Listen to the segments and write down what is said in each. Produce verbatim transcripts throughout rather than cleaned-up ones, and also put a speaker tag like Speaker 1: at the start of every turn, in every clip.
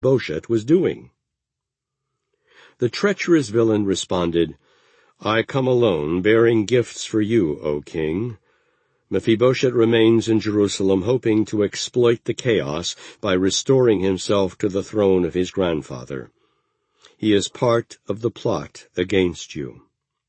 Speaker 1: Mephibosheth was doing. The treacherous villain responded, "I come alone, bearing gifts for you, O king." Mephibosheth remains in Jerusalem, hoping to exploit the chaos by restoring himself to the throne of his grandfather. He is part of the plot against you.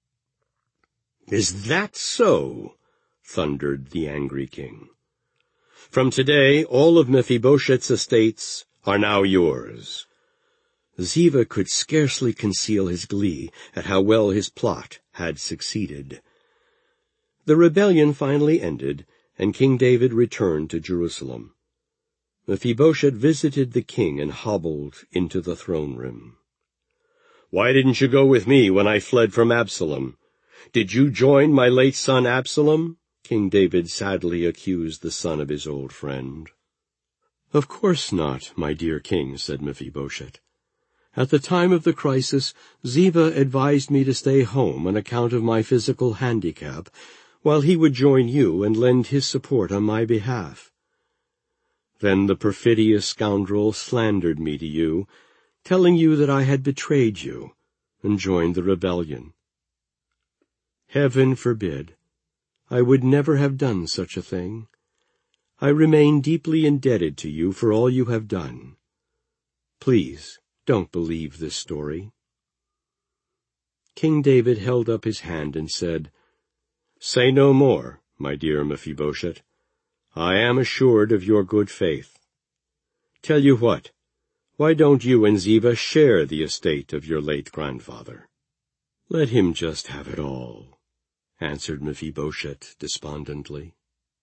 Speaker 1: "Is that so?" thundered the angry king. "From today, all of Mephibosheth's estates are now yours." Ziba could scarcely conceal his glee at how well his plot had succeeded. The rebellion finally ended, and King David returned to Jerusalem. Mephibosheth visited the king and hobbled into the throne room. "Why didn't you go with me when I fled from Absalom? Did you join my late son Absalom?" King David sadly accused the son of his old friend. "Of course not, my dear king," said Mephibosheth. "At the time of the crisis, Ziba advised me to stay home on account of my physical handicap, while he would join you and lend his support on my behalf. Then the perfidious scoundrel slandered me to you, telling you that I had betrayed you and joined the rebellion. Heaven forbid! I would never have done such a thing. I remain deeply indebted to you for all you have done. Please, don't believe this story." King David held up his hand and said, "Say no more, my dear Mephibosheth. I am assured of your good faith. Tell you what, why don't you and Ziba share the estate of your late grandfather?" "Let him just have it all," answered Mephibosheth despondently.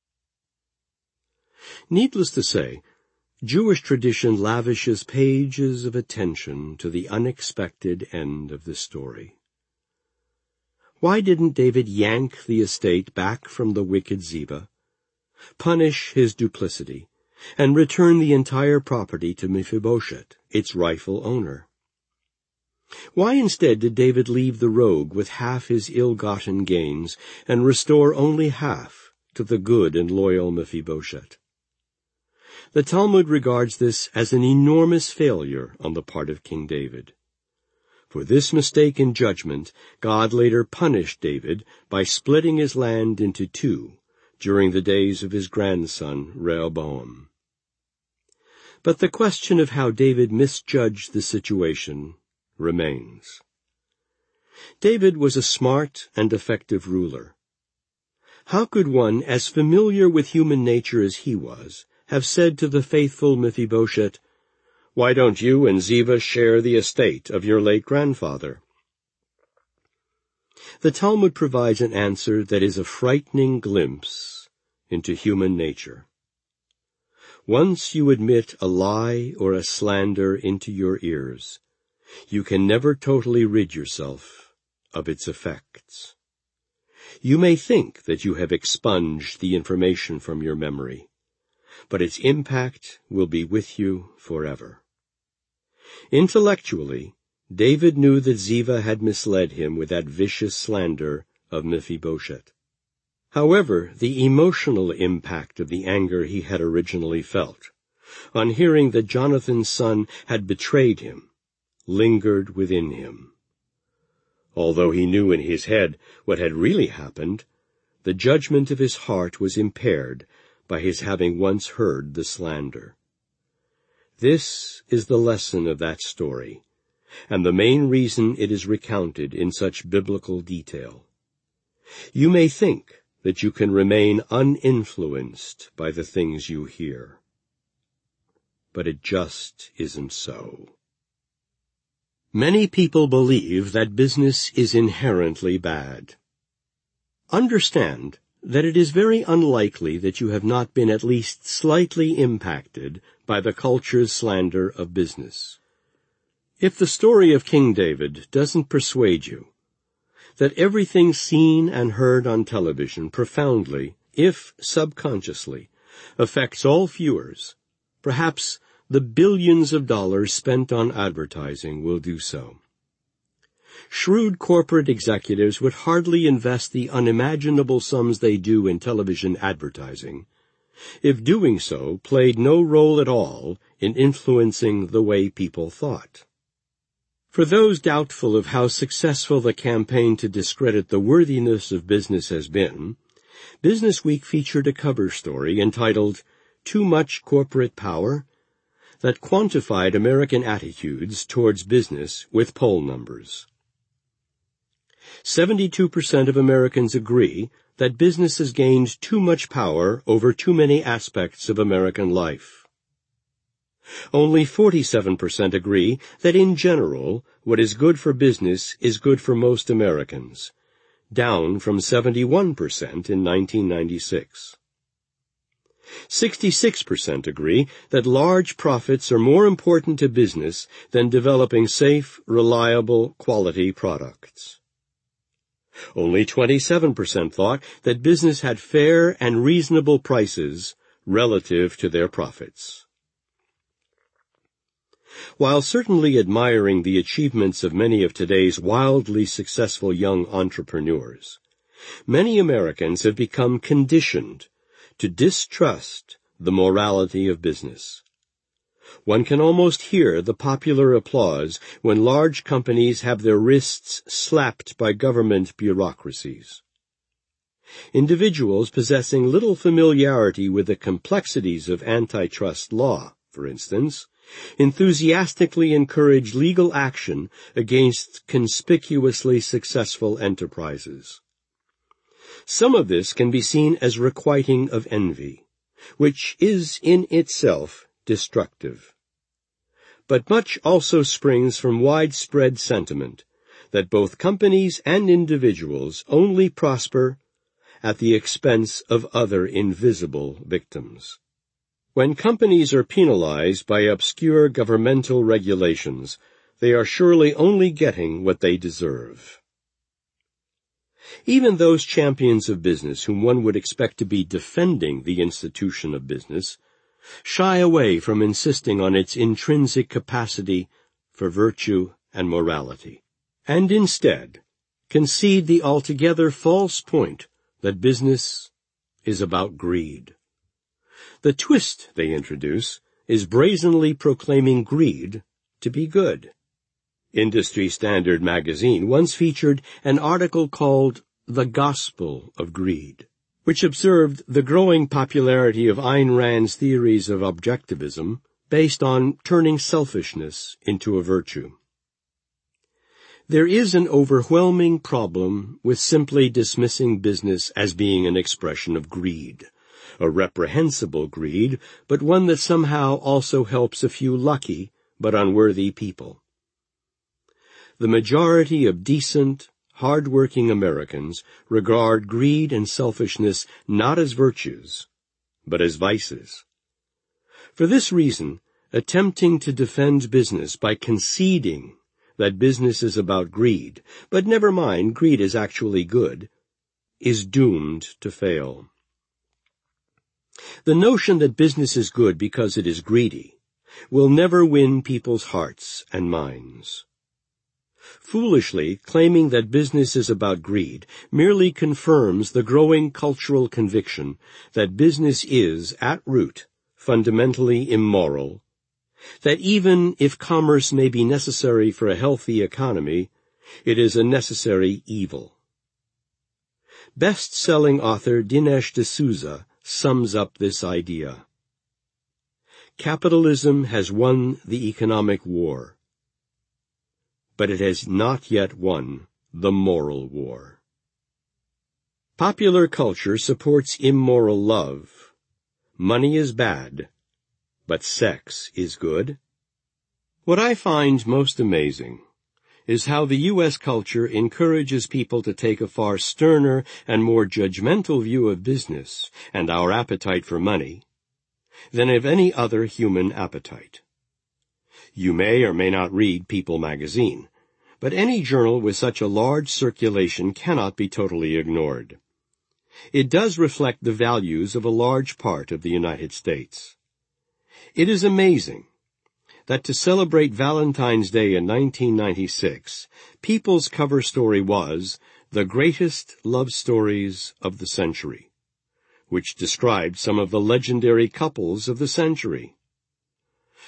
Speaker 1: Needless to say, Jewish tradition lavishes pages of attention to the unexpected end of this story. Why didn't David yank the estate back from the wicked Ziba, punish his duplicity, and return the entire property to Mephibosheth, its rightful owner? Why instead did David leave the rogue with half his ill-gotten gains and restore only half to the good and loyal Mephibosheth? The Talmud regards this as an enormous failure on the part of King David. For this mistake in judgment, God later punished David by splitting his land into two during the days of his grandson Rehoboam. But the question of how David misjudged the situation remains. David was a smart and effective ruler. How could one as familiar with human nature as he was have said to the faithful Mephibosheth, "Why don't you and Ziba share the estate of your late grandfather?" The Talmud provides an answer that is a frightening glimpse into human nature. Once you admit a lie or a slander into your ears, you can never totally rid yourself of its effects. You may think that you have expunged the information from your memory, but its impact will be with you forever. Intellectually, David knew that Ziba had misled him with that vicious slander of Mephibosheth. However, the emotional impact of the anger he had originally felt, on hearing that Jonathan's son had betrayed him, lingered within him. Although he knew in his head what had really happened, the judgment of his heart was impaired by his having once heard the slander. This is the lesson of that story, and the main reason it is recounted in such biblical detail. You may think that you can remain uninfluenced by the things you hear, but it just isn't so. Many people believe that business is inherently bad. Understand that it is very unlikely that you have not been at least slightly impacted by the culture's slander of business. If the story of King David doesn't persuade you that everything seen and heard on television profoundly, if subconsciously, affects all viewers, perhaps the billions of dollars spent on advertising will do so. Shrewd corporate executives would hardly invest the unimaginable sums they do in television advertising if doing so played no role at all in influencing the way people thought. For those doubtful of how successful the campaign to discredit the worthiness of business has been, Business Week featured a cover story entitled "Too Much Corporate Power?" that quantified American attitudes towards business with poll numbers. seventy-two percent of Americans agree that business has gained too much power over too many aspects of American life. Only forty-seven percent agree that in general, what is good for business is good for most Americans, down from seventy-one percent in nineteen ninety-six. sixty-six percent agree that large profits are more important to business than developing safe, reliable, quality products. Only twenty-seven percent thought that business had fair and reasonable prices relative to their profits. While certainly admiring the achievements of many of today's wildly successful young entrepreneurs, many Americans have become conditioned to distrust the morality of business. One can almost hear the popular applause when large companies have their wrists slapped by government bureaucracies. Individuals possessing little familiarity with the complexities of antitrust law, for instance, enthusiastically encourage legal action against conspicuously successful enterprises. Some of this can be seen as requiting of envy, which is in itself destructive. But much also springs from widespread sentiment that both companies and individuals only prosper at the expense of other invisible victims. When companies are penalized by obscure governmental regulations, they are surely only getting what they deserve. Even those champions of business whom one would expect to be defending the institution of business shy away from insisting on its intrinsic capacity for virtue and morality, and instead concede the altogether false point that business is about greed. The twist they introduce is brazenly proclaiming greed to be good. Industry Standard magazine once featured an article called "The Gospel of Greed," which observed the growing popularity of Ayn Rand's theories of objectivism based on turning selfishness into a virtue. There is an overwhelming problem with simply dismissing business as being an expression of greed, a reprehensible greed, but one that somehow also helps a few lucky but unworthy people. The majority of decent, hard-working Americans regard greed and selfishness not as virtues, but as vices. For this reason, attempting to defend business by conceding that business is about greed, but never mind, greed is actually good, is doomed to fail. The notion that business is good because it is greedy will never win people's hearts and minds. Foolishly claiming that business is about greed merely confirms the growing cultural conviction that business is, at root, fundamentally immoral, that even if commerce may be necessary for a healthy economy, it is a necessary evil. Best-selling author Dinesh D'Souza sums up this idea. Capitalism has won the economic war, but it has not yet won the moral war. Popular culture supports immoral love. Money is bad, but sex is good. What I find most amazing is how the U S culture encourages people to take a far sterner and more judgmental view of business and our appetite for money than of any other human appetite. You may or may not read People magazine, but any journal with such a large circulation cannot be totally ignored. It does reflect the values of a large part of the United States. It is amazing that to celebrate Valentine's Day in nineteen ninety-six, People's cover story was "The Greatest Love Stories of the Century," which described some of the legendary couples of the century.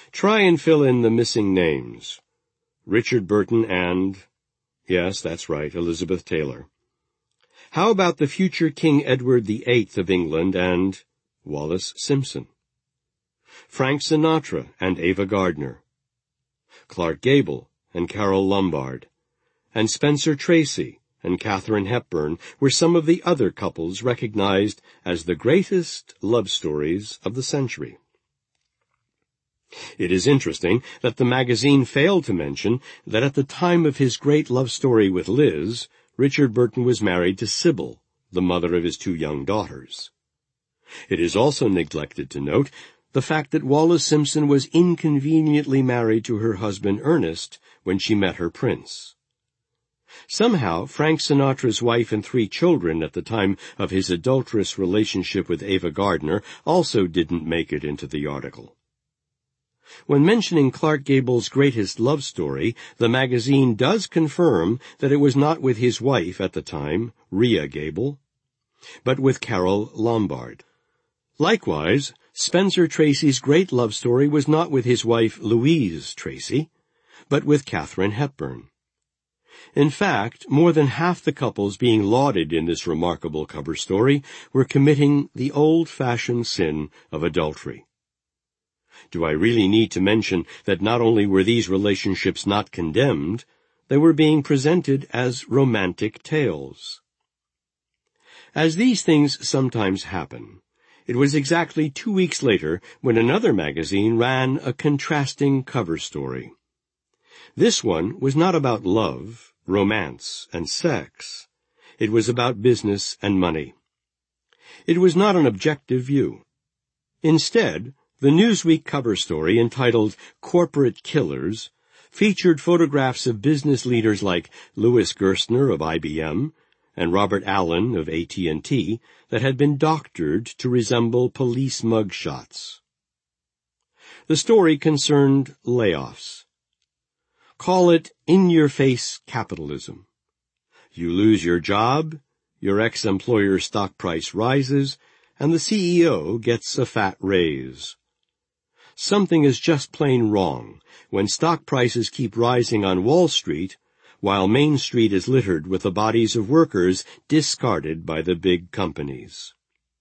Speaker 1: Try and fill in the missing names. Richard Burton and, yes, that's right, Elizabeth Taylor. How about the future King Edward the Eighth of England and Wallis Simpson? Frank Sinatra and Ava Gardner. Clark Gable and Carole Lombard. And Spencer Tracy and Katharine Hepburn were some of the other couples recognized as the greatest love stories of the century. It is interesting that the magazine failed to mention that at the time of his great love story with Liz, Richard Burton was married to Sybil, the mother of his two young daughters. It is also neglected to note the fact that Wallis Simpson was inconveniently married to her husband Ernest when she met her prince. Somehow, Frank Sinatra's wife and three children at the time of his adulterous relationship with Ava Gardner also didn't make it into the article. When mentioning Clark Gable's greatest love story, the magazine does confirm that it was not with his wife at the time, Rhea Gable, but with Carole Lombard. Likewise, Spencer Tracy's great love story was not with his wife Louise Tracy, but with Katharine Hepburn. In fact, more than half the couples being lauded in this remarkable cover story were committing the old-fashioned sin of adultery. Do I really need to mention that not only were these relationships not condemned, they were being presented as romantic tales? As these things sometimes happen, it was exactly two weeks later when another magazine ran a contrasting cover story. This one was not about love, romance, and sex. It was about business and money. It was not an objective view. Instead, the Newsweek cover story, entitled Corporate Killers, featured photographs of business leaders like Louis Gerstner of I B M and Robert Allen of A T and T that had been doctored to resemble police mugshots. The story concerned layoffs. Call it in-your-face capitalism. You lose your job, your ex-employer's stock price rises, and the C E O gets a fat raise. Something is just plain wrong when stock prices keep rising on Wall Street while Main Street is littered with the bodies of workers discarded by the big companies.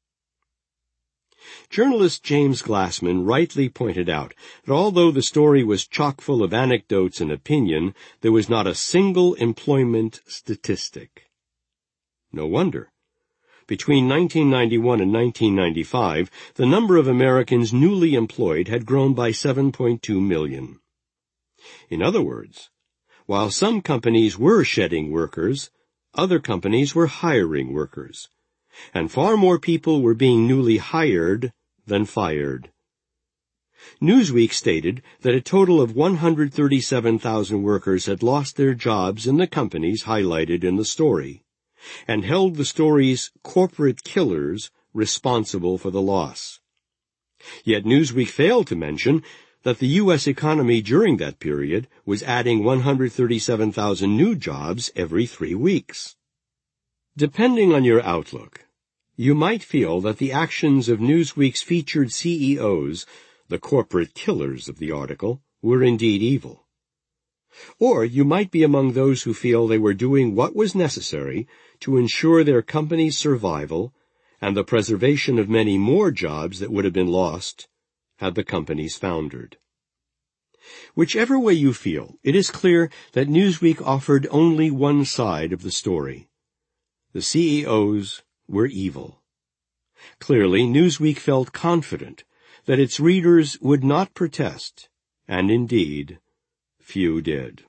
Speaker 1: Journalist James Glassman rightly pointed out that although the story was chock full of anecdotes and opinion, there was not a single employment statistic. No wonder. Between nineteen ninety-one and nineteen ninety-five, the number of Americans newly employed had grown by seven point two million. In other words, while some companies were shedding workers, other companies were hiring workers, and far more people were being newly hired than fired. Newsweek stated that a total of one hundred thirty-seven thousand workers had lost their jobs in the companies highlighted in the story, and held the story's corporate killers responsible for the loss. Yet Newsweek failed to mention that the U S economy during that period was adding one hundred thirty-seven thousand new jobs every three weeks. Depending on your outlook, you might feel that the actions of Newsweek's featured C E Os, the corporate killers of the article, were indeed evil. Or you might be among those who feel they were doing what was necessary to ensure their company's survival and the preservation of many more jobs that would have been lost had the companies foundered. Whichever way you feel, it is clear that Newsweek offered only one side of the story. The C E Os were evil. Clearly, Newsweek felt confident that its readers would not protest, and indeed, few did.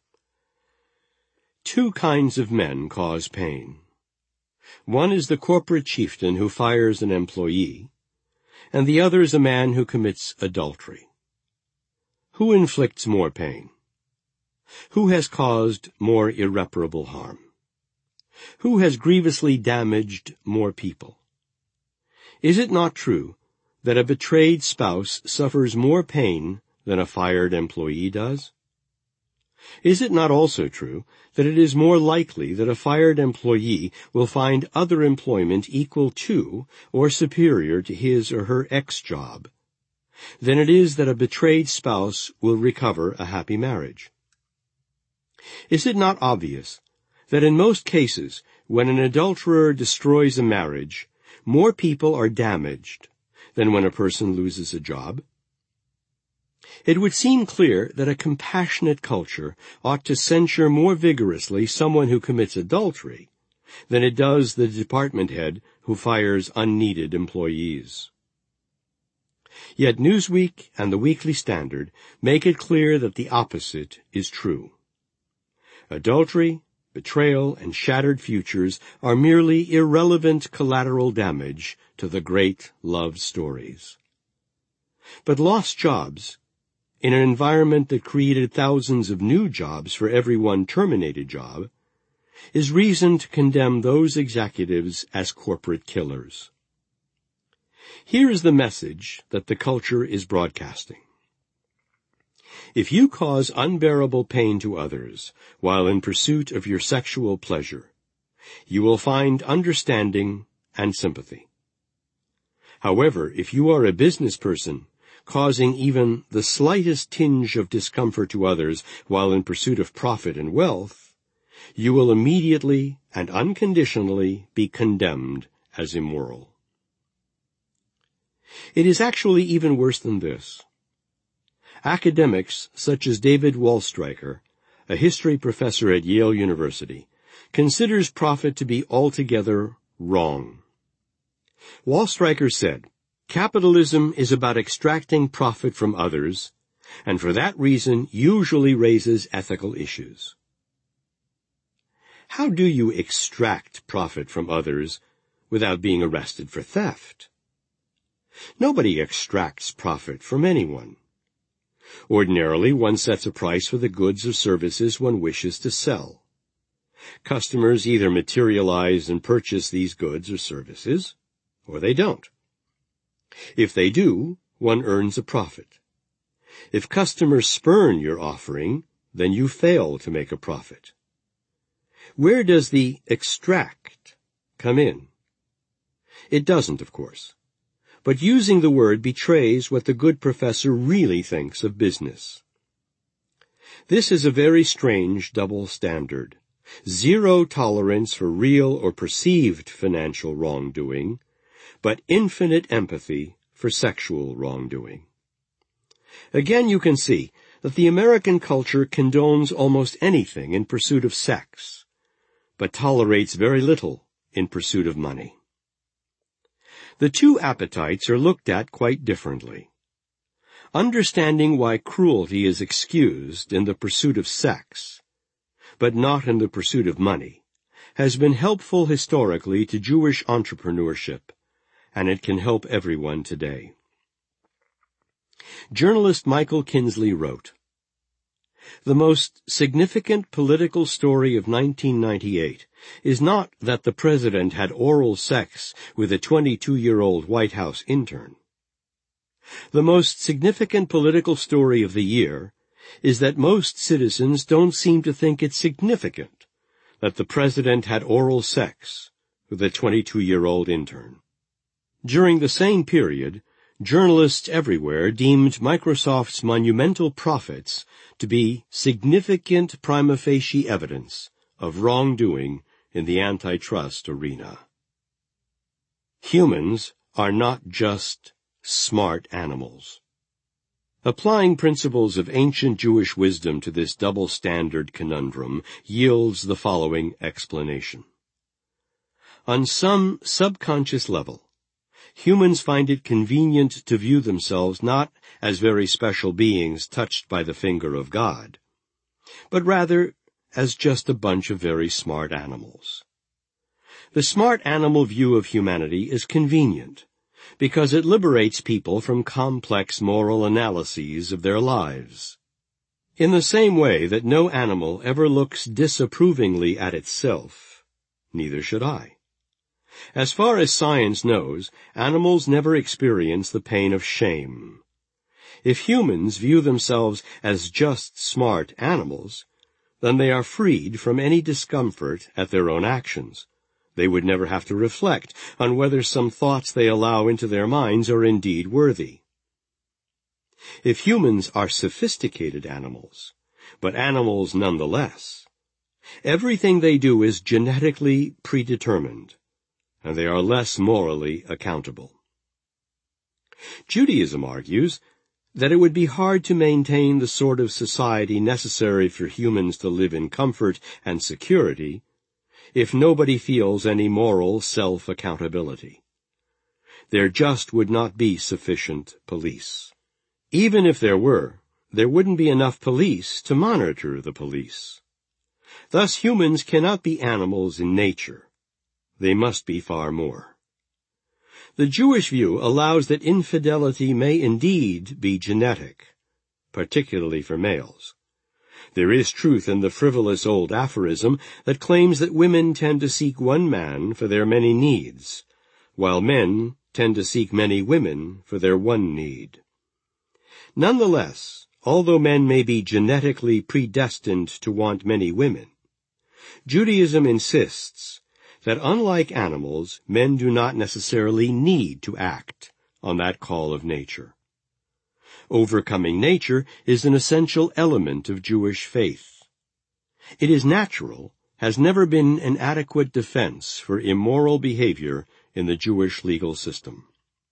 Speaker 1: Two kinds of men cause pain. One is the corporate chieftain who fires an employee, and the other is a man who commits adultery. Who inflicts more pain? Who has caused more irreparable harm? Who has grievously damaged more people? Is it not true that a betrayed spouse suffers more pain than a fired employee does? Is it not also true that it is more likely that a fired employee will find other employment equal to or superior to his or her ex-job, than it is that a betrayed spouse will recover a happy marriage. Is it not obvious that in most cases, when an adulterer destroys a marriage, more people are damaged than when a person loses a job? It would seem clear that a compassionate culture ought to censure more vigorously someone who commits adultery than it does the department head who fires unneeded employees. Yet Newsweek and the Weekly Standard make it clear that the opposite is true. Adultery, betrayal, and shattered futures are merely irrelevant collateral damage to the great love stories. But lost jobs, in an environment that created thousands of new jobs for every one terminated job, is reason to condemn those executives as corporate killers. Here is the message that the culture is broadcasting. If you cause unbearable pain to others while in pursuit of your sexual pleasure, you will find understanding and sympathy. However, if you are a business person causing even the slightest tinge of discomfort to others while in pursuit of profit and wealth, you will immediately and unconditionally be condemned as immoral. It is actually even worse than this. Academics such as David Wallstreicher, a history professor at Yale University, considers profit to be altogether wrong. Wallstreicher said, "Capitalism is about extracting profit from others, and for that reason usually raises ethical issues." How do you extract profit from others without being arrested for theft? Nobody extracts profit from anyone. Ordinarily, one sets a price for the goods or services one wishes to sell. Customers either materialize and purchase these goods or services, or they don't. If they do, one earns a profit. If customers spurn your offering, then you fail to make a profit. Where does the extract come in? It doesn't, of course. But using the word betrays what the good professor really thinks of business. This is a very strange double standard. Zero tolerance for real or perceived financial wrongdoing, but infinite empathy for sexual wrongdoing. Again, you can see that the American culture condones almost anything in pursuit of sex, but tolerates very little in pursuit of money. The two appetites are looked at quite differently. Understanding why cruelty is excused in the pursuit of sex, but not in the pursuit of money, has been helpful historically to Jewish entrepreneurship, and it can help everyone today. Journalist Michael Kinsley wrote, "The most significant political story of nineteen ninety-eight is not that the president had oral sex with a twenty-two-year-old White House intern. The most significant political story of the year is that most citizens don't seem to think it's significant that the president had oral sex with a twenty-two-year-old intern." During the same period, journalists everywhere deemed Microsoft's monumental profits to be significant prima facie evidence of wrongdoing in the antitrust arena. Humans are not just smart animals. Applying principles of ancient Jewish wisdom to this double-standard conundrum yields the following explanation. On some subconscious level, humans find it convenient to view themselves not as very special beings touched by the finger of God, but rather as just a bunch of very smart animals. The smart animal view of humanity is convenient because it liberates people from complex moral analyses of their lives. In the same way that no animal ever looks disapprovingly at itself, neither should I. As far as science knows, animals never experience the pain of shame. If humans view themselves as just smart animals, then they are freed from any discomfort at their own actions. They would never have to reflect on whether some thoughts they allow into their minds are indeed worthy. If humans are sophisticated animals, but animals nonetheless, everything they do is genetically predetermined, and they are less morally accountable. Judaism argues that it would be hard to maintain the sort of society necessary for humans to live in comfort and security if nobody feels any moral self-accountability. There just would not be sufficient police. Even if there were, there wouldn't be enough police to monitor the police. Thus humans cannot be animals in nature. They must be far more. The Jewish view allows that infidelity may indeed be genetic, particularly for males. There is truth in the frivolous old aphorism that claims that women tend to seek one man for their many needs, while men tend to seek many women for their one need. Nonetheless, although men may be genetically predestined to want many women, Judaism insists that unlike animals, men do not necessarily need to act on that call of nature. Overcoming nature is an essential element of Jewish faith. It is natural, has never been an adequate defense for immoral behavior in the Jewish legal system.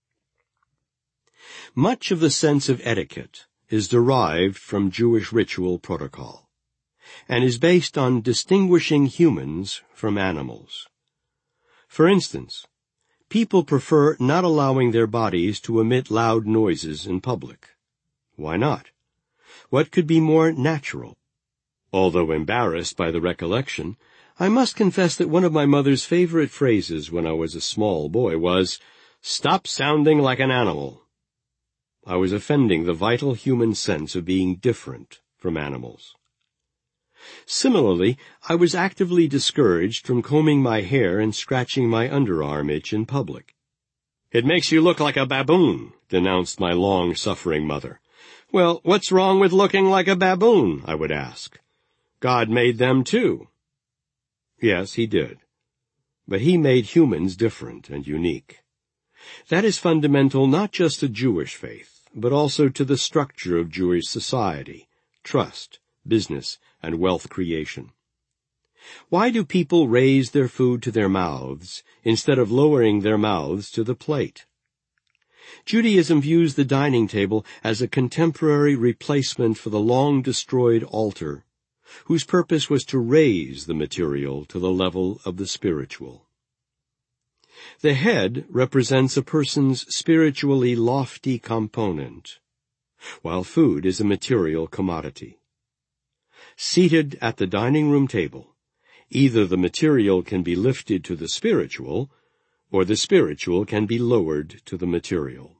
Speaker 1: Much of the sense of etiquette is derived from Jewish ritual protocol, and is based on distinguishing humans from animals. For instance, people prefer not allowing their bodies to emit loud noises in public. Why not? What could be more natural? Although embarrassed by the recollection, I must confess that one of my mother's favorite phrases when I was a small boy was, "Stop sounding like an animal." I was offending the vital human sense of being different from animals. Similarly, I was actively discouraged from combing my hair and scratching my underarm itch in public. "It makes you look like a baboon," denounced my long-suffering mother. "Well, what's wrong with looking like a baboon?" I would ask. "God made them too." Yes, he did. But he made humans different and unique. That is fundamental not just to Jewish faith, but also to the structure of Jewish society, trust, business, and wealth creation. Why do people raise their food to their mouths instead of lowering their mouths to the plate? Judaism views the dining table as a contemporary replacement for the long-destroyed altar, whose purpose was to raise the material to the level of the spiritual. The head represents a person's spiritually lofty component, while food is a material commodity. Seated at the dining room table, either the material can be lifted to the spiritual, or the spiritual can be lowered to the material.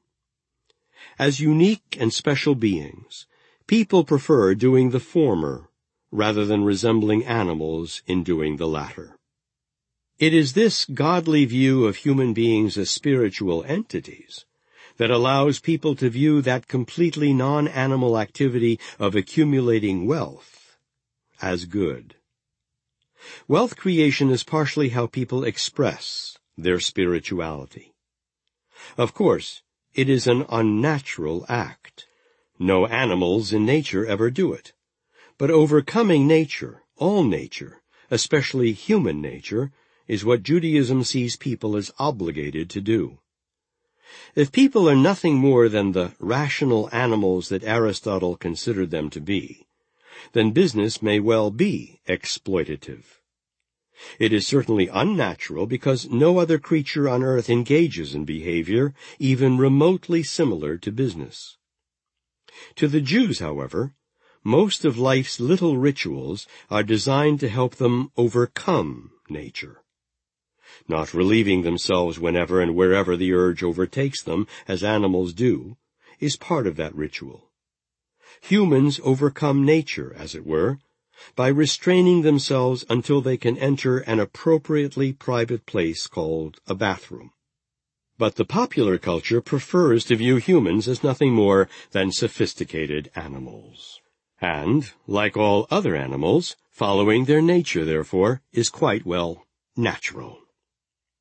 Speaker 1: As unique and special beings, people prefer doing the former rather than resembling animals in doing the latter. It is this godly view of human beings as spiritual entities that allows people to view that completely non-animal activity of accumulating wealth as good. Wealth creation is partially how people express their spirituality. Of course, it is an unnatural act. No animals in nature ever do it. But overcoming nature, all nature, especially human nature, is what Judaism sees people as obligated to do. If people are nothing more than the rational animals that Aristotle considered them to be, then business may well be exploitative. It is certainly unnatural because no other creature on earth engages in behavior even remotely similar to business. To the Jews, however, most of life's little rituals are designed to help them overcome nature. Not relieving themselves whenever and wherever the urge overtakes them, as animals do, is part of that ritual. Humans overcome nature, as it were, by restraining themselves until they can enter an appropriately private place called a bathroom. But the popular culture prefers to view humans as nothing more than sophisticated animals. And, like all other animals, following their nature, therefore, is quite, well, natural.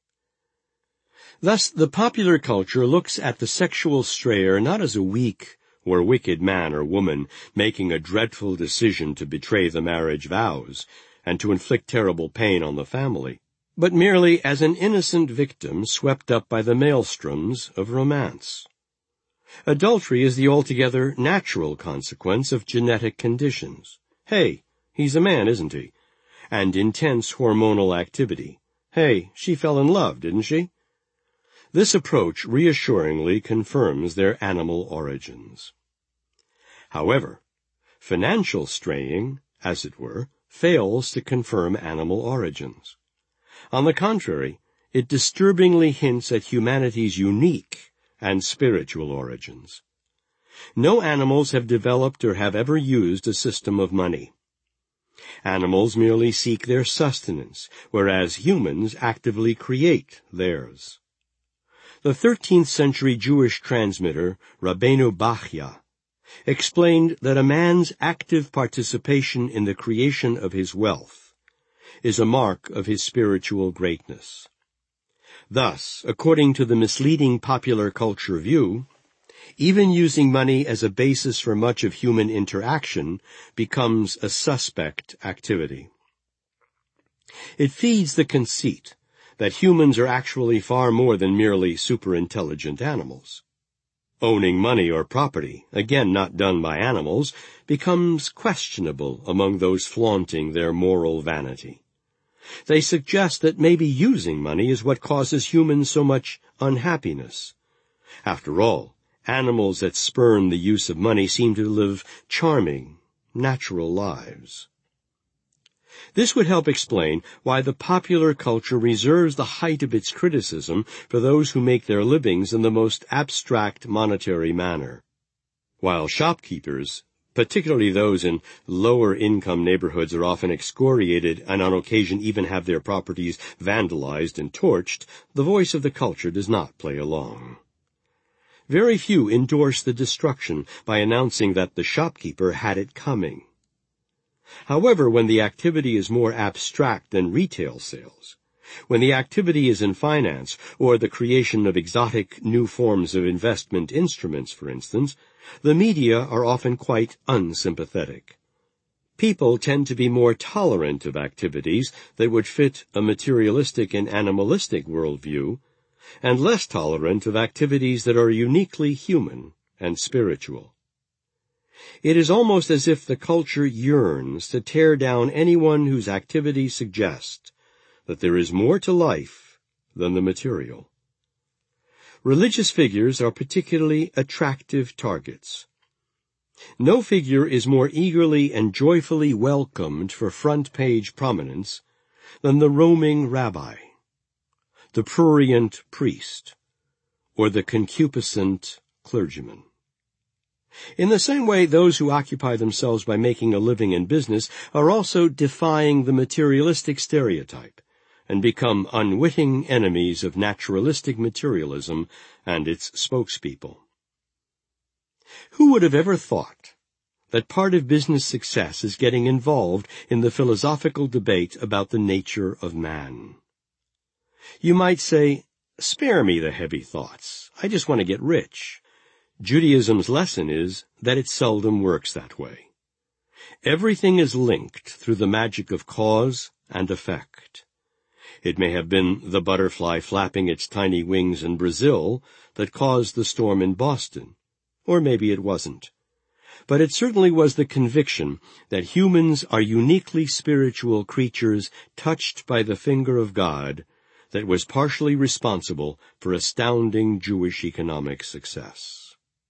Speaker 1: Thus, the popular culture looks at the sexual strayer not as a weak or wicked man or woman making a dreadful decision to betray the marriage vows and to inflict terrible pain on the family, but merely as an innocent victim swept up by the maelstroms of romance. Adultery is the altogether natural consequence of genetic conditions. Hey, he's a man, isn't he? And intense hormonal activity. Hey, she fell in love, didn't she? This approach reassuringly confirms their animal origins. However, financial straying, as it were, fails to confirm animal origins. On the contrary, it disturbingly hints at humanity's unique and spiritual origins. No animals have developed or have ever used a system of money. Animals merely seek their sustenance, whereas humans actively create theirs. The thirteenth century Jewish transmitter, Rabbeinu Bachya, explained that a man's active participation in the creation of his wealth is a mark of his spiritual greatness. Thus, according to the misleading popular culture view, even using money as a basis for much of human interaction becomes a suspect activity. It feeds the conceit that humans are actually far more than merely superintelligent animals. Owning money or property, again not done by animals, becomes questionable among those flaunting their moral vanity. They suggest that maybe using money is what causes humans so much unhappiness. After all, animals that spurn the use of money seem to live charming, natural lives. This would help explain why the popular culture reserves the height of its criticism for those who make their livings in the most abstract monetary manner. While shopkeepers, particularly those in lower-income neighborhoods, are often excoriated and on occasion even have their properties vandalized and torched, the voice of the culture does not play along. Very few endorse the destruction by announcing that the shopkeeper had it coming. However, when the activity is more abstract than retail sales, when the activity is in finance or the creation of exotic new forms of investment instruments, for instance, the media are often quite unsympathetic. People tend to be more tolerant of activities that would fit a materialistic and animalistic worldview, and less tolerant of activities that are uniquely human and spiritual. It is almost as if the culture yearns to tear down anyone whose activities suggest that there is more to life than the material. Religious figures are particularly attractive targets. No figure is more eagerly and joyfully welcomed for front-page prominence than the roaming rabbi, the prurient priest, or the concupiscent clergyman. In the same way, those who occupy themselves by making a living in business are also defying the materialistic stereotype and become unwitting enemies of naturalistic materialism and its spokespeople. Who would have ever thought that part of business success is getting involved in the philosophical debate about the nature of man? You might say, spare me the heavy thoughts. I just want to get rich. Judaism's lesson is that it seldom works that way. Everything is linked through the magic of cause and effect. It may have been the butterfly flapping its tiny wings in Brazil that caused the storm in Boston, or maybe it wasn't. But it certainly was the conviction that humans are uniquely spiritual creatures touched by the finger of God that was partially responsible for astounding Jewish economic success.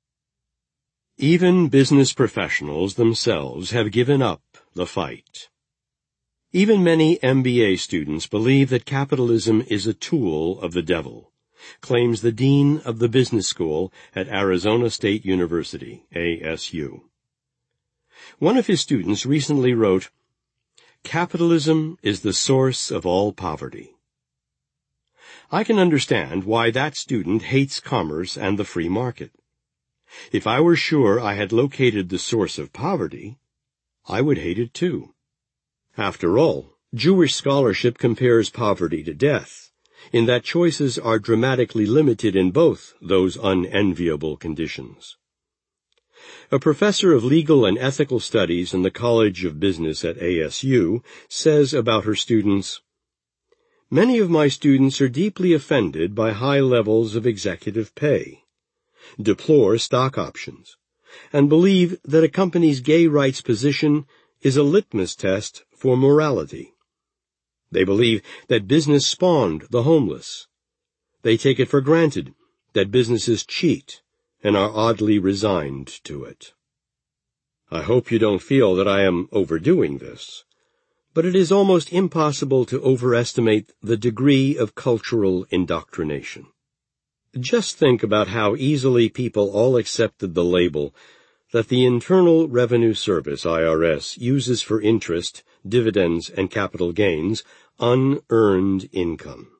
Speaker 1: Even business professionals themselves have given up the fight. Even many M B A students believe that capitalism is a tool of the devil, claims the dean of the business school at Arizona State University, A S U. One of his students recently wrote, "Capitalism is the source of all poverty." I can understand why that student hates commerce and the free market. If I were sure I had located the source of poverty, I would hate it too. After all, Jewish scholarship compares poverty to death, in that choices are dramatically limited in both those unenviable conditions. A professor of legal and ethical studies in the College of Business at A S U says about her students, "Many of my students are deeply offended by high levels of executive pay, deplore stock options, and believe that a company's gay rights position is a litmus test for morality. They believe that business spawned the homeless. They take it for granted that businesses cheat and are oddly resigned to it." I hope you don't feel that I am overdoing this, but it is almost impossible to overestimate the degree of cultural indoctrination. Just think about how easily people all accepted the label that the Internal Revenue Service, I R S, uses for interest, dividends, and capital gains, unearned income.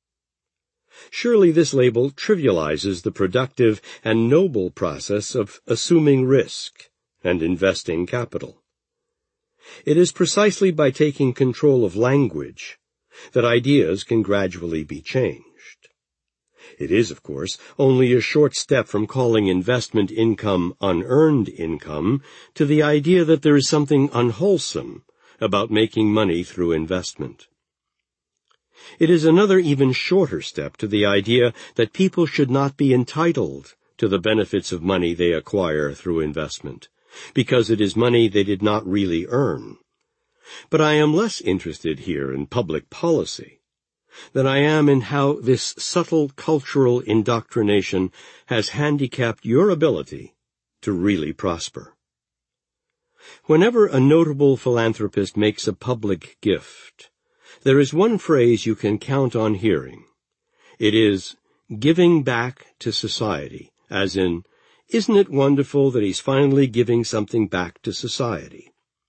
Speaker 1: Surely this label trivializes the productive and noble process of assuming risk and investing capital. It is precisely by taking control of language that ideas can gradually be changed. It is, of course, only a short step from calling investment income unearned income to the idea that there is something unwholesome about making money through investment. It is another even shorter step to the idea that people should not be entitled to the benefits of money they acquire through investment, because it is money they did not really earn. But I am less interested here in public policy than I am in how this subtle cultural indoctrination has handicapped your ability to really prosper. Whenever a notable philanthropist makes a public gift, there is one phrase you can count on hearing. It is giving back to society, as in, isn't it wonderful that he's finally giving something back to society?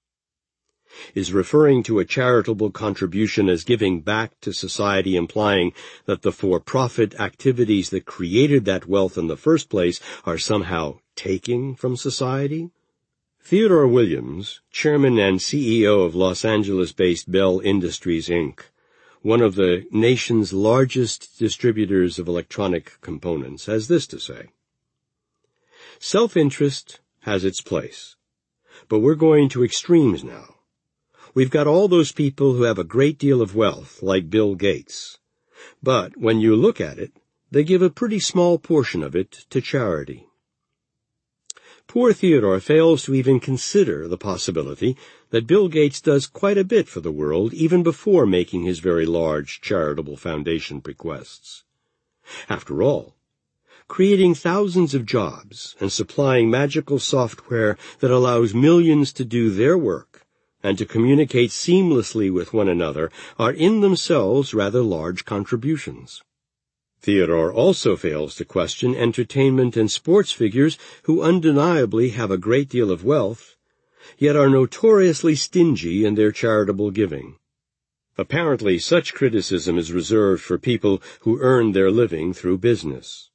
Speaker 1: Is referring to a charitable contribution as giving back to society implying that the for-profit activities that created that wealth in the first place are somehow taking from society? Theodore Williams, chairman and C E O of Los Angeles-based Bell Industries, Incorporated, one of the nation's largest distributors of electronic components, has this to say: "Self-interest has its place, but we're going to extremes now. We've got all those people who have a great deal of wealth, like Bill Gates. But when you look at it, they give a pretty small portion of it to charity." Poor Theodore fails to even consider the possibility that Bill Gates does quite a bit for the world even before making his very large charitable foundation bequests. After all, creating thousands of jobs and supplying magical software that allows millions to do their work and to communicate seamlessly with one another are in themselves rather large contributions. Theodore also fails to question entertainment and sports figures who undeniably have a great deal of wealth, yet are notoriously stingy in their charitable giving. Apparently, such criticism is reserved for people who earn their living through business.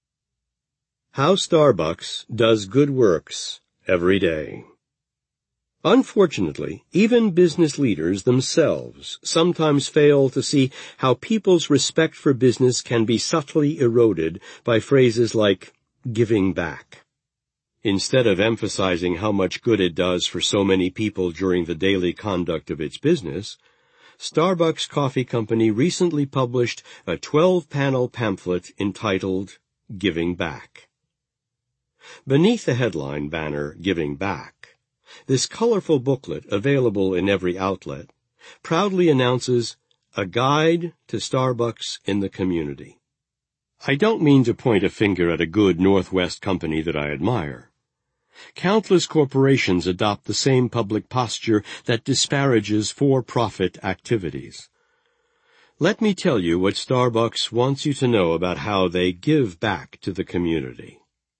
Speaker 1: How Starbucks does good works every day. Unfortunately, even business leaders themselves sometimes fail to see how people's respect for business can be subtly eroded by phrases like giving back. Instead of emphasizing how much good it does for so many people during the daily conduct of its business, Starbucks Coffee Company recently published a twelve-panel pamphlet entitled Giving Back. Beneath the headline banner, Giving Back, this colorful booklet, available in every outlet, proudly announces a guide to Starbucks in the community. I don't mean to point a finger at a good Northwest company that I admire. Countless corporations adopt the same public posture that disparages for-profit activities. Let me tell you what Starbucks wants you to know about how they give back to the community.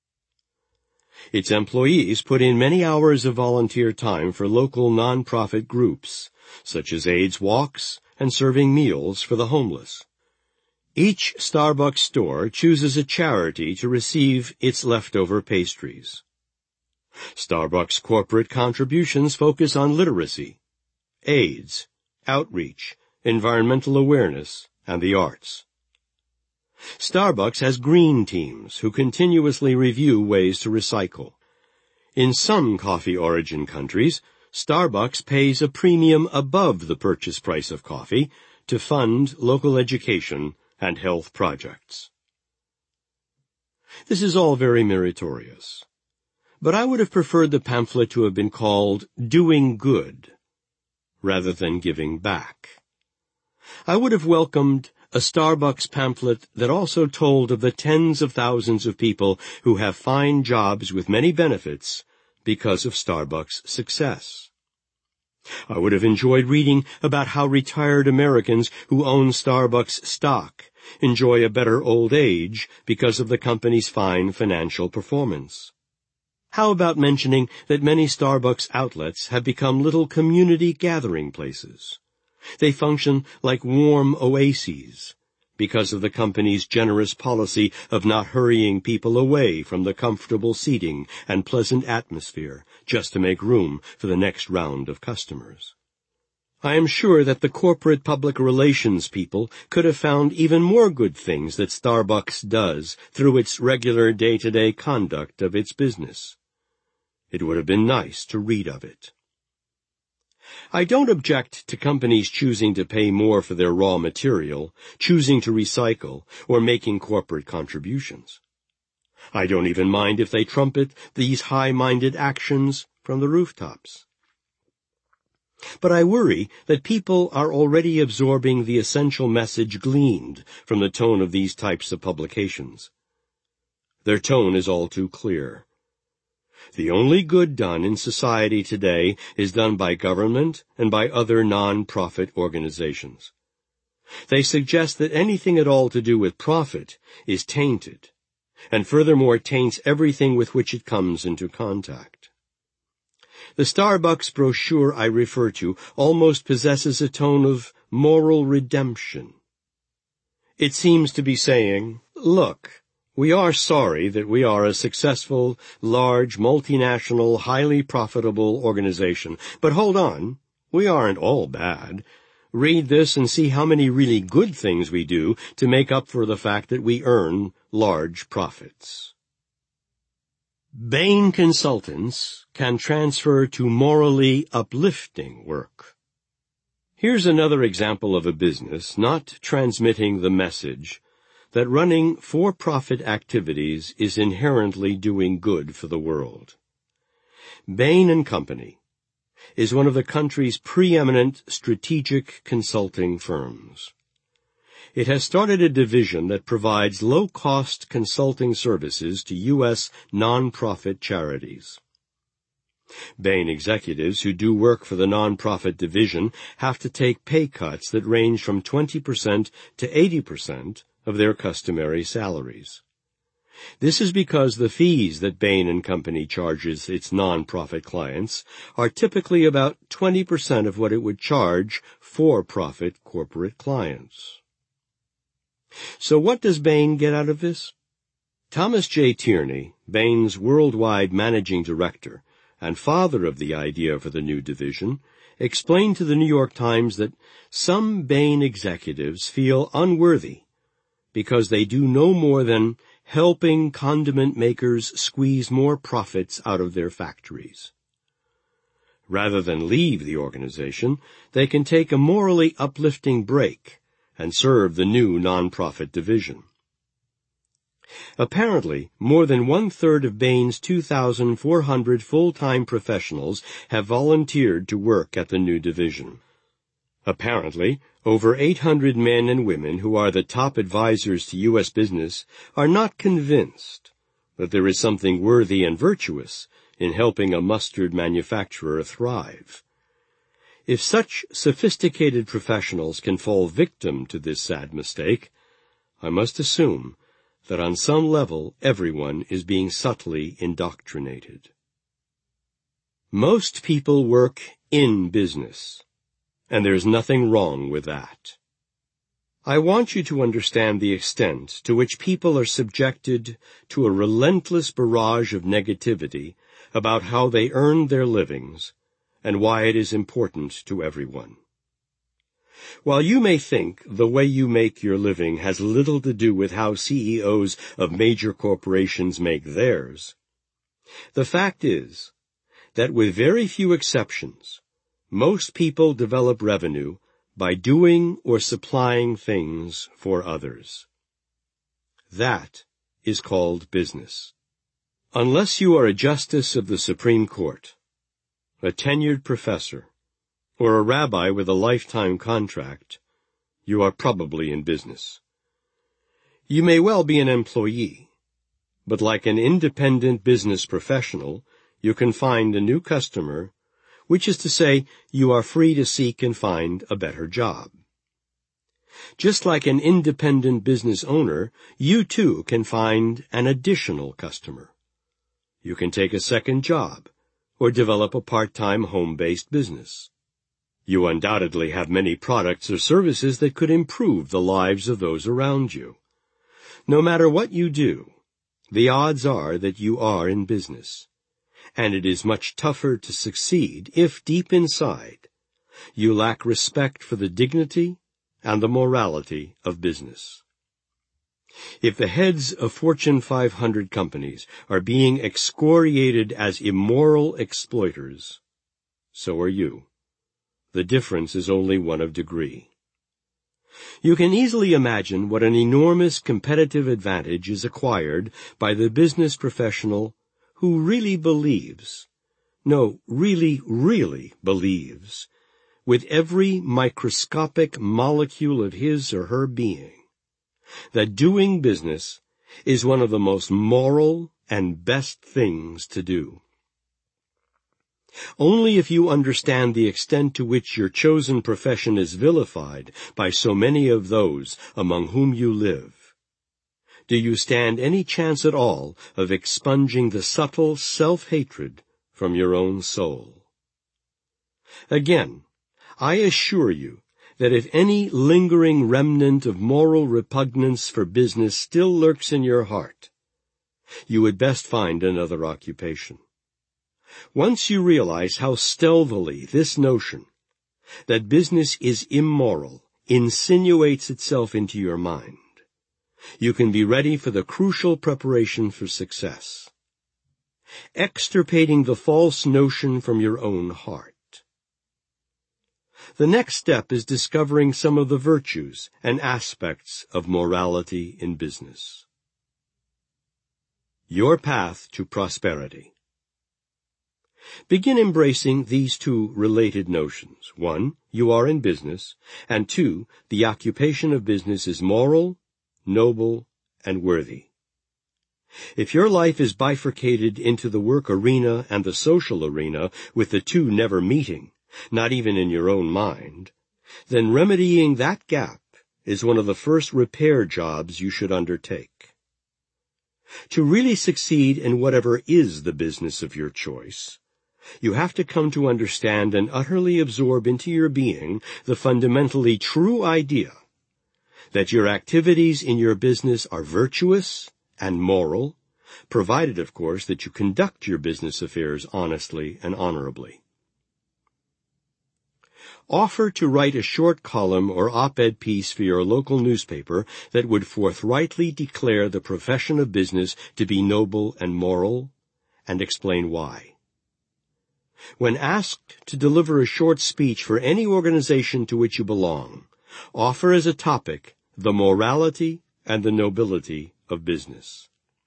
Speaker 1: Its employees put in many hours of volunteer time for local nonprofit groups, such as AIDS walks and serving meals for the homeless. Each Starbucks store chooses a charity to receive its leftover pastries. Starbucks corporate contributions focus on literacy, AIDS, outreach, environmental awareness, and the arts. Starbucks has green teams who continuously review ways to recycle. In some coffee origin countries, Starbucks pays a premium above the purchase price of coffee to fund local education and health projects. This is all very meritorious, but I would have preferred the pamphlet to have been called Doing Good rather than Giving Back. I would have welcomed a Starbucks pamphlet that also told of the tens of thousands of people who have fine jobs with many benefits because of Starbucks' success. I would have enjoyed reading about how retired Americans who own Starbucks stock enjoy a better old age because of the company's fine financial performance. How about mentioning that many Starbucks outlets have become little community gathering places? They function like warm oases because of the company's generous policy of not hurrying people away from the comfortable seating and pleasant atmosphere just to make room for the next round of customers. I am sure that the corporate public relations people could have found even more good things that Starbucks does through its regular day-to-day conduct of its business. It would have been nice to read of it. I don't object to companies choosing to pay more for their raw material, choosing to recycle, or making corporate contributions. I don't even mind if they trumpet these high-minded actions from the rooftops. But I worry that people are already absorbing the essential message gleaned from the tone of these types of publications. Their tone is all too clear. The only good done in society today is done by government and by other non-profit organizations. They suggest that anything at all to do with profit is tainted, and furthermore taints everything with which it comes into contact. The Starbucks brochure I refer to almost possesses a tone of moral redemption. It seems to be saying, look, we are sorry that we are a successful, large, multinational, highly profitable organization. But hold on, we aren't all bad. Read this and see how many really good things we do to make up for the fact that we earn large profits. Bain consultants can transfer to morally uplifting work. Here's another example of a business not transmitting the message that running for-profit activities is inherently doing good for the world. Bain and Company is one of the country's preeminent strategic consulting firms. It has started a division that provides low-cost consulting services to U S non-profit charities. Bain executives who do work for the non-profit division have to take pay cuts that range from twenty percent to eighty percent of their customary salaries. This is because the fees that Bain and Company charges its non-profit clients are typically about twenty percent of what it would charge for-profit corporate clients. So what does Bain get out of this? Thomas J. Tierney, Bain's worldwide managing director and father of the idea for the new division, explained to the New York Times that some Bain executives feel unworthy because they do no more than helping condiment makers squeeze more profits out of their factories. Rather than leave the organization, they can take a morally uplifting break and serve the new non-profit division. Apparently, more than one-third of Bain's two thousand four hundred full-time professionals have volunteered to work at the new division. Apparently, over eight hundred men and women who are the top advisors to U S business are not convinced that there is something worthy and virtuous in helping a mustard manufacturer thrive. If such sophisticated professionals can fall victim to this sad mistake, I must assume that on some level everyone is being subtly indoctrinated. Most people work in business, and there's nothing wrong with that. I want you to understand the extent to which people are subjected to a relentless barrage of negativity about how they earn their livings and why it is important to everyone. While you may think the way you make your living has little to do with how C E Os of major corporations make theirs, The fact is that with very few exceptions, most people develop revenue by doing or supplying things for others. That is called business. Unless you are a justice of the Supreme Court, a tenured professor, or a rabbi with a lifetime contract, you are probably in business. You may well be an employee, but like an independent business professional, you can find a new customer, which is to say, you are free to seek and find a better job. Just like an independent business owner, you too can find an additional customer. You can take a second job, or develop a part-time home-based business. You undoubtedly have many products or services that could improve the lives of those around you. No matter what you do, the odds are that you are in business, and it is much tougher to succeed if, deep inside, you lack respect for the dignity and the morality of business. If the heads of Fortune five hundred companies are being excoriated as immoral exploiters, so are you. The difference is only one of degree. You can easily imagine what an enormous competitive advantage is acquired by the business professional who really believes, no, really, really believes, with every microscopic molecule of his or her being, that doing business is one of the most moral and best things to do. Only if you understand the extent to which your chosen profession is vilified by so many of those among whom you live, do you stand any chance at all of expunging the subtle self-hatred from your own soul. Again, I assure you that if any lingering remnant of moral repugnance for business still lurks in your heart, you would best find another occupation. Once you realize how stealthily this notion that business is immoral insinuates itself into your mind, you can be ready for the crucial preparation for success, extirpating the false notion from your own heart. The next step is discovering some of the virtues and aspects of morality in business. Your path to prosperity. Begin embracing these two related notions. One, you are in business, and two, the occupation of business is moral, noble, and worthy. If your life is bifurcated into the work arena and the social arena, with the two never meeting, not even in your own mind, then remedying that gap is one of the first repair jobs you should undertake. To really succeed in whatever is the business of your choice, you have to come to understand and utterly absorb into your being the fundamentally true idea that your activities in your business are virtuous and moral, provided, of course, that you conduct your business affairs honestly and honorably. Offer to write a short column or op-ed piece for your local newspaper that would forthrightly declare the profession of business to be noble and moral, and explain why. When asked to deliver a short speech for any organization to which you belong, offer as a topic the morality and the nobility of business.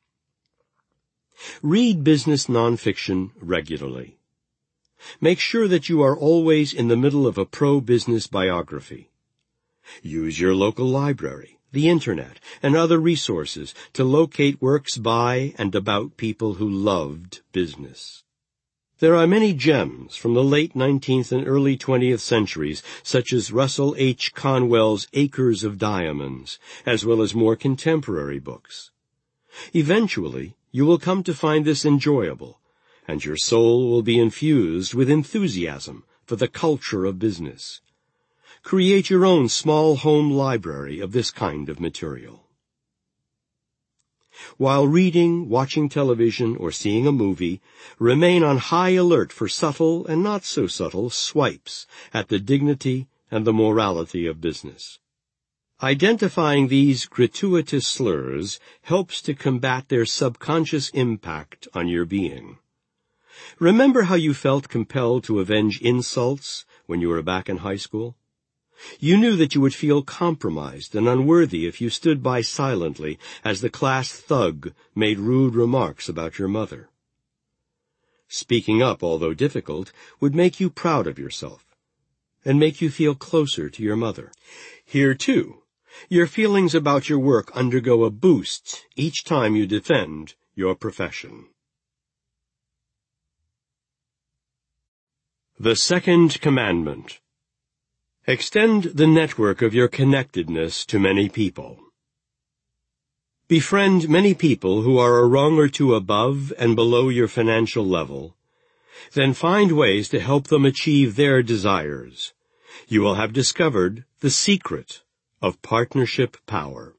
Speaker 1: Read business nonfiction regularly. Make sure that you are always in the middle of a pro-business biography. Use your local library, the Internet, and other resources to locate works by and about people who loved business. There are many gems from the late nineteenth and early twentieth centuries, such as Russell H. Conwell's Acres of Diamonds, as well as more contemporary books. Eventually, you will come to find this enjoyable, and your soul will be infused with enthusiasm for the culture of business. Create your own small home library of this kind of material. While reading, watching television, or seeing a movie, remain on high alert for subtle and not so subtle swipes at the dignity and the morality of business. Identifying these gratuitous slurs helps to combat their subconscious impact on your being. Remember how you felt compelled to avenge insults when you were back in high school? You knew that you would feel compromised and unworthy if you stood by silently as the class thug made rude remarks about your mother. Speaking up, although difficult, would make you proud of yourself and make you feel closer to your mother. Here, too, your feelings about your work undergo a boost each time you defend your profession. The Second Commandment. Extend the network of your connectedness to many people. Befriend many people who are a rung or two above and below your financial level. Then find ways to help them achieve their desires. You will have discovered the secret of partnership power.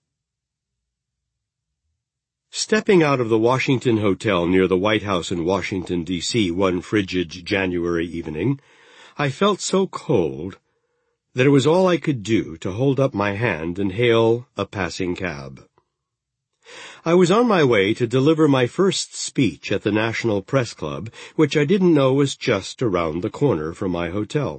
Speaker 1: Stepping out of the Washington Hotel near the White House in Washington, D C one frigid January evening, I felt so cold that it was all I could do to hold up my hand and hail a passing cab. I was on my way to deliver my first speech at the National Press Club, which I didn't know was just around the corner from my hotel.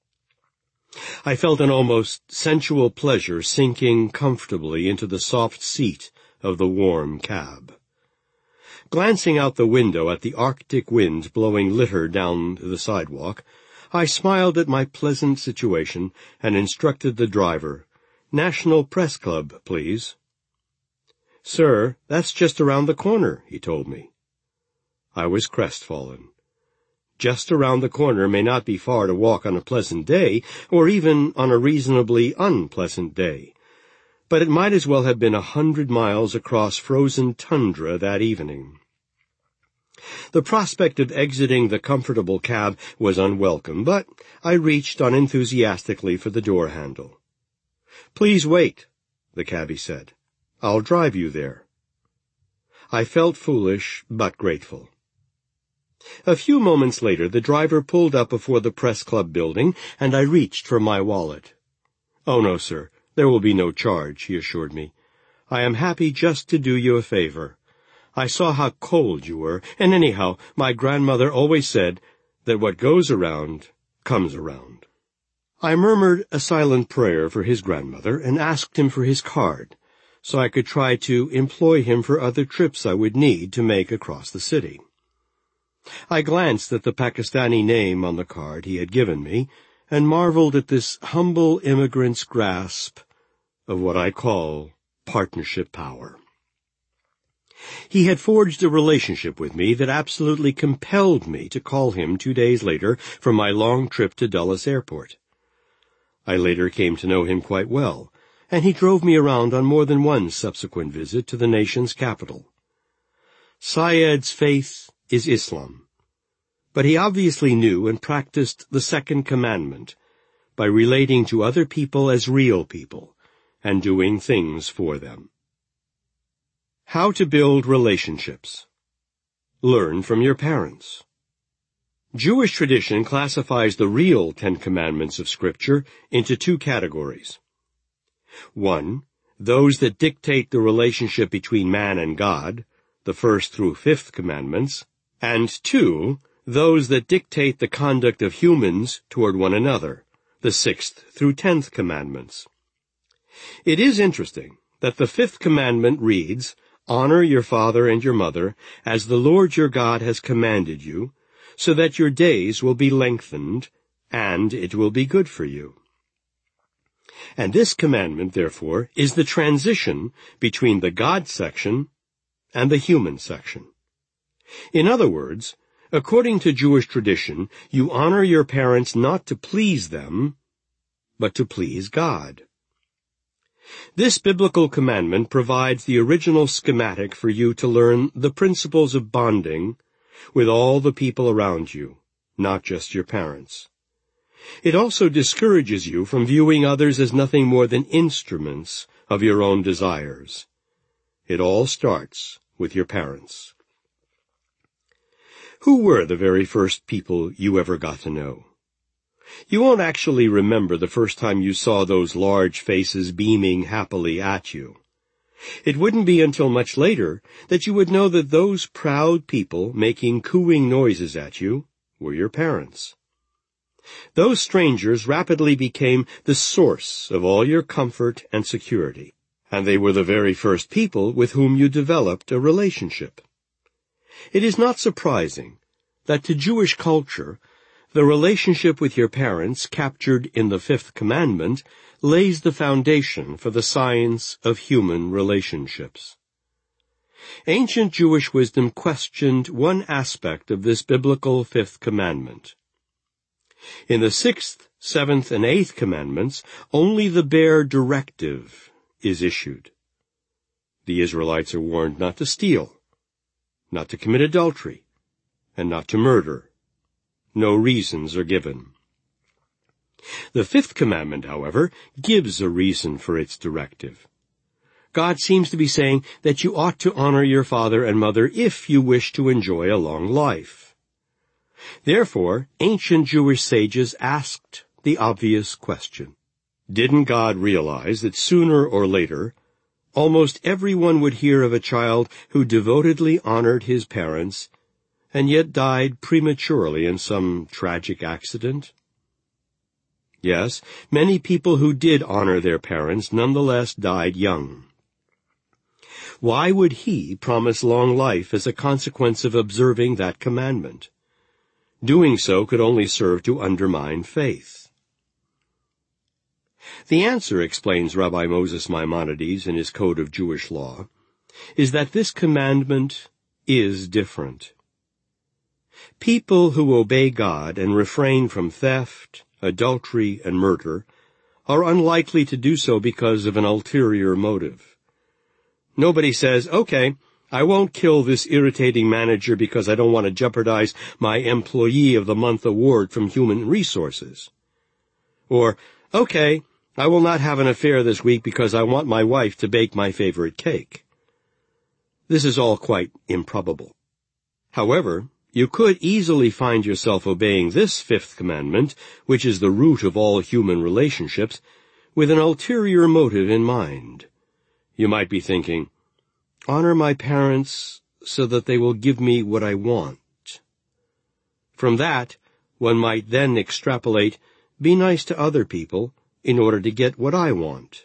Speaker 1: I felt an almost sensual pleasure sinking comfortably into the soft seat of the warm cab. Glancing out the window at the Arctic wind blowing litter down the sidewalk, I smiled at my pleasant situation and instructed the driver, "National Press Club, please." "Sir, that's just around the corner," he told me. I was crestfallen. Just around the corner may not be far to walk on a pleasant day, or even on a reasonably unpleasant day, but it might as well have been a hundred miles across frozen tundra that evening. The prospect of exiting the comfortable cab was unwelcome, but I reached unenthusiastically for the door handle. "Please wait," the cabbie said. "I'll drive you there." I felt foolish, but grateful. A few moments later, the driver pulled up before the Press Club building, and I reached for my wallet. "Oh, no, sir, there will be no charge," he assured me. "I am happy just to do you a favor. I saw how cold you were, and anyhow, my grandmother always said that what goes around comes around." I murmured a silent prayer for his grandmother and asked him for his card, so I could try to employ him for other trips I would need to make across the city. I glanced at the Pakistani name on the card he had given me and marveled at this humble immigrant's grasp of what I call partnership power. He had forged a relationship with me that absolutely compelled me to call him two days later from my long trip to Dulles Airport. I later came to know him quite well, and he drove me around on more than one subsequent visit to the nation's capital. Syed's faith is Islam, but he obviously knew and practiced the Second Commandment by relating to other people as real people and doing things for them. How to build relationships. Learn from your parents. Jewish tradition classifies the real Ten Commandments of Scripture into two categories. One, those that dictate the relationship between man and God, the first through fifth commandments, and two, those that dictate the conduct of humans toward one another, the sixth through tenth commandments. It is interesting that the fifth commandment reads, "Honor your father and your mother, as the Lord your God has commanded you, so that your days will be lengthened, and it will be good for you." And this commandment, therefore, is the transition between the God section and the human section. In other words, according to Jewish tradition, you honor your parents not to please them, but to please God. This biblical commandment provides the original schematic for you to learn the principles of bonding with all the people around you, not just your parents. It also discourages you from viewing others as nothing more than instruments of your own desires. It all starts with your parents. Who were the very first people you ever got to know? You won't actually remember the first time you saw those large faces beaming happily at you. It wouldn't be until much later that you would know that those proud people making cooing noises at you were your parents. Those strangers rapidly became the source of all your comfort and security, and they were the very first people with whom you developed a relationship. It is not surprising that to Jewish culture, the relationship with your parents, captured in the fifth commandment, lays the foundation for the science of human relationships. Ancient Jewish wisdom questioned one aspect of this biblical fifth commandment. In the sixth, seventh, and eighth commandments, only the bare directive is issued. The Israelites are warned not to steal, not to commit adultery, and not to murder. No reasons are given. The fifth commandment, however, gives a reason for its directive. God seems to be saying that you ought to honor your father and mother if you wish to enjoy a long life. Therefore, ancient Jewish sages asked the obvious question. Didn't God realize that sooner or later, almost everyone would hear of a child who devotedly honored his parents and yet died prematurely in some tragic accident? Yes, many people who did honor their parents nonetheless died young. Why would he promise long life as a consequence of observing that commandment? Doing so could only serve to undermine faith. The answer, explains Rabbi Moses Maimonides in his Code of Jewish Law, is that this commandment is different. People who obey God and refrain from theft, adultery, and murder are unlikely to do so because of an ulterior motive. Nobody says, okay, I won't kill this irritating manager because I don't want to jeopardize my Employee of the Month award from Human Resources. Or, okay, I will not have an affair this week because I want my wife to bake my favorite cake. This is all quite improbable. However, you could easily find yourself obeying this fifth commandment, which is the root of all human relationships, with an ulterior motive in mind. You might be thinking, honor my parents so that they will give me what I want. From that, one might then extrapolate, be nice to other people in order to get what I want.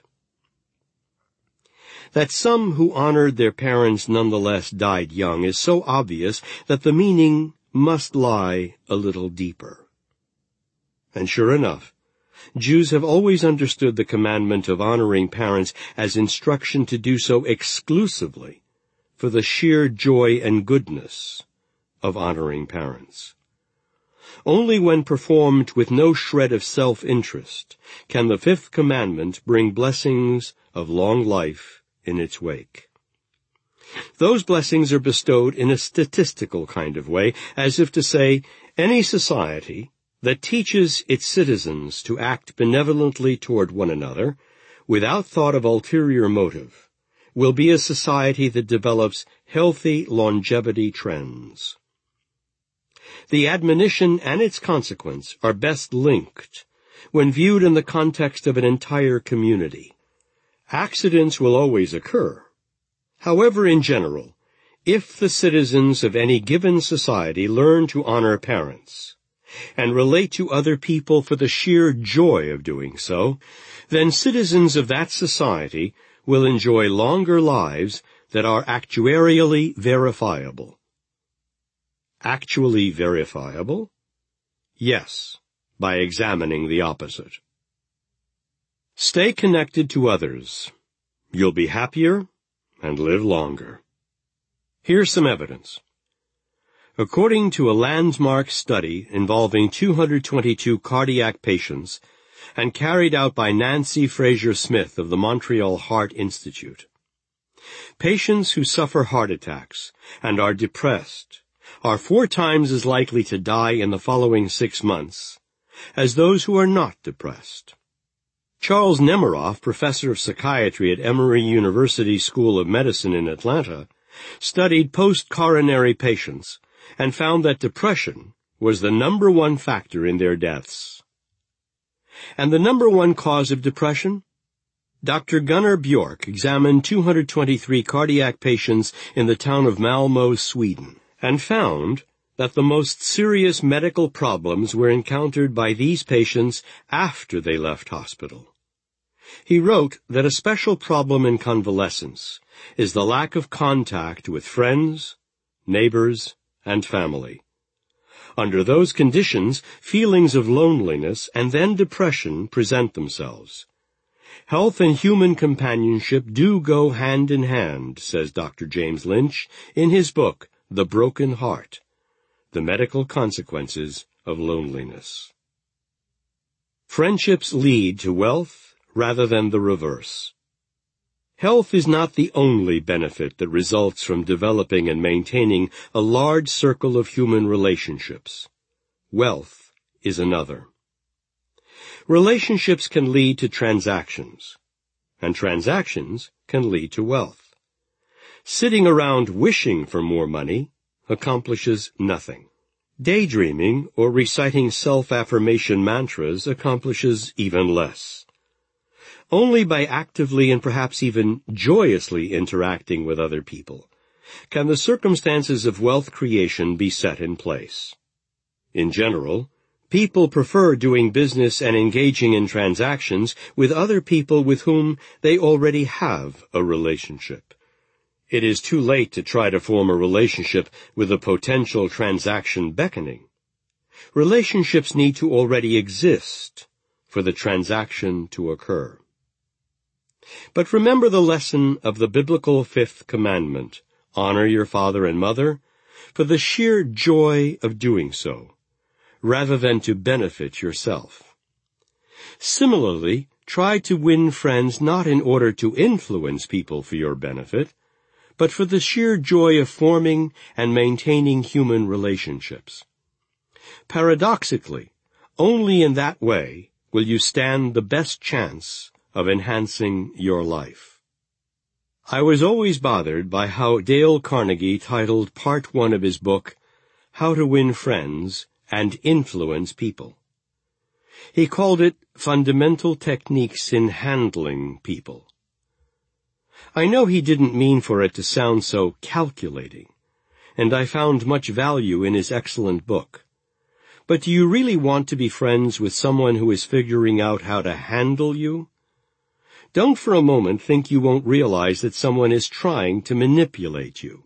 Speaker 1: That some who honored their parents nonetheless died young is so obvious that the meaning must lie a little deeper. And sure enough, Jews have always understood the commandment of honoring parents as instruction to do so exclusively for the sheer joy and goodness of honoring parents. Only when performed with no shred of self-interest can the fifth commandment bring blessings of long life in its wake. Those blessings are bestowed in a statistical kind of way, as if to say, any society that teaches its citizens to act benevolently toward one another, without thought of ulterior motive, will be a society that develops healthy longevity trends. The admonition and its consequence are best linked when viewed in the context of an entire community. Accidents will always occur. However, in general, if the citizens of any given society learn to honor parents and relate to other people for the sheer joy of doing so, then citizens of that society will enjoy longer lives that are actuarially verifiable. Actually verifiable? Yes, by examining the opposite. Stay connected to others. You'll be happier and live longer. Here's some evidence. According to a landmark study involving two hundred twenty-two cardiac patients and carried out by Nancy Fraser Smith of the Montreal Heart Institute, patients who suffer heart attacks and are depressed are four times as likely to die in the following six months as those who are not depressed. Charles Nemiroff, professor of psychiatry at Emory University School of Medicine in Atlanta, studied post-coronary patients and found that depression was the number one factor in their deaths. And the number one cause of depression? Doctor Gunnar Bjork examined two hundred twenty-three cardiac patients in the town of Malmö, Sweden, and found that the most serious medical problems were encountered by these patients after they left hospital. He wrote that a special problem in convalescence is the lack of contact with friends, neighbors, and family. Under those conditions, feelings of loneliness and then depression present themselves. Health and human companionship do go hand in hand, says Doctor James Lynch in his book, The Broken Heart, The Medical Consequences of Loneliness. Friendships lead to wealth rather than the reverse. Health is not the only benefit that results from developing and maintaining a large circle of human relationships. Wealth is another. Relationships can lead to transactions, and transactions can lead to wealth. Sitting around wishing for more money accomplishes nothing. Daydreaming or reciting self-affirmation mantras accomplishes even less. Only by actively and perhaps even joyously interacting with other people can the circumstances of wealth creation be set in place. In general, people prefer doing business and engaging in transactions with other people with whom they already have a relationship. It is too late to try to form a relationship with a potential transaction beckoning. Relationships need to already exist for the transaction to occur. But remember the lesson of the biblical fifth commandment, honor your father and mother, for the sheer joy of doing so, rather than to benefit yourself. Similarly, try to win friends not in order to influence people for your benefit, but for the sheer joy of forming and maintaining human relationships. Paradoxically, only in that way will you stand the best chance of enhancing your life. I was always bothered by how Dale Carnegie titled part one of his book, How to Win Friends and Influence People. He called it Fundamental Techniques in Handling People. I know he didn't mean for it to sound so calculating, and I found much value in his excellent book. But do you really want to be friends with someone who is figuring out how to handle you? Don't for a moment think you won't realize that someone is trying to manipulate you.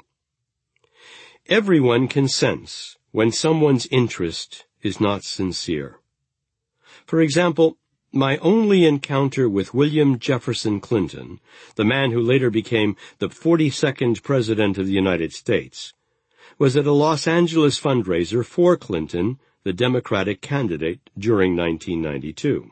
Speaker 1: Everyone can sense when someone's interest is not sincere. For example, my only encounter with William Jefferson Clinton, the man who later became the forty-second President of the United States, was at a Los Angeles fundraiser for Clinton, the Democratic candidate, during nineteen ninety-two.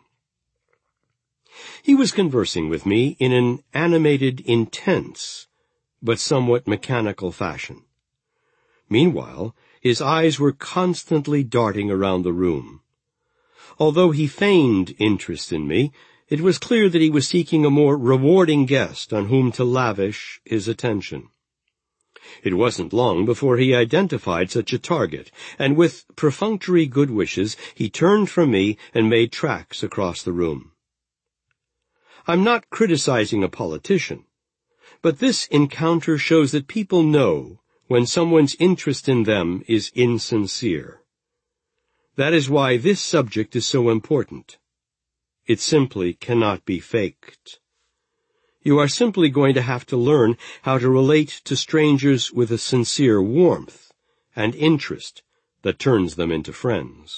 Speaker 1: He was conversing with me in an animated, intense, but somewhat mechanical fashion. Meanwhile, his eyes were constantly darting around the room. Although he feigned interest in me, it was clear that he was seeking a more rewarding guest on whom to lavish his attention. It wasn't long before he identified such a target, and with perfunctory good wishes, he turned from me and made tracks across the room. I'm not criticizing a politician, but this encounter shows that people know when someone's interest in them is insincere. That is why this subject is so important. It simply cannot be faked. You are simply going to have to learn how to relate to strangers with a sincere warmth and interest that turns them into friends.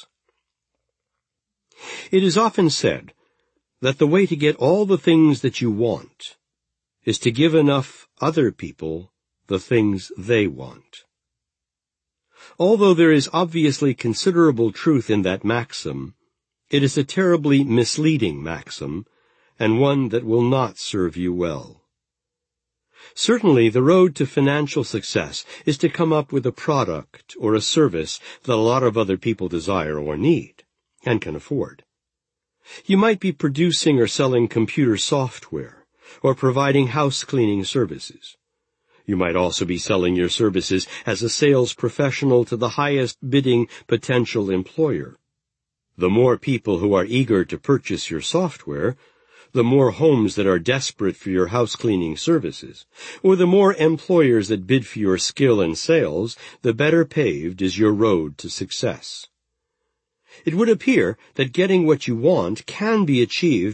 Speaker 1: It is often said that the way to get all the things that you want is to give enough other people the things they want. Although there is obviously considerable truth in that maxim, it is a terribly misleading maxim, and one that will not serve you well. Certainly, the road to financial success is to come up with a product or a service that a lot of other people desire or need, and can afford. You might be producing or selling computer software, or providing house cleaning services. You might also be selling your services as a sales professional to the highest bidding potential employer. The more people who are eager to purchase your software, the more homes that are desperate for your house cleaning services, or the more employers that bid for your skill and sales, the better paved is your road to success. It would appear that getting what you want can be achieved